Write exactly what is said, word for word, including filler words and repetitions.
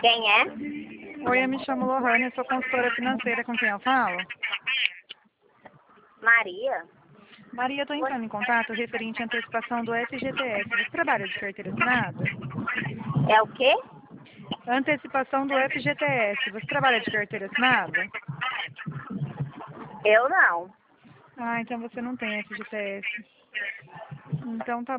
Quem é? Oi, eu me chamo Lohane, eu sou consultora financeira, com quem eu falo? Maria? Maria, eu estou entrando em contato referente à antecipação do F G T S. Você trabalha de carteira assinada? É o quê? Antecipação do F G T S. Você trabalha de carteira assinada? Eu não. Ah, então você não tem F G T S. Então tá